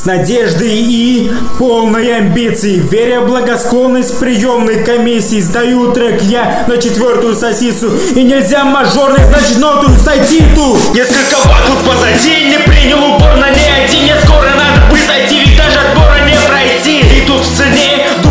надеждой и полной амбицией, веря в благосклонность приемной комиссии, сдаю трек я на 4-ю сосису. И нельзя мажорной, значит ноту сойти тут. Несколько батлов позади, не принял упор на ни один. Скоро надо бы сойти, ведь даже отбора не пройти. И тут в цене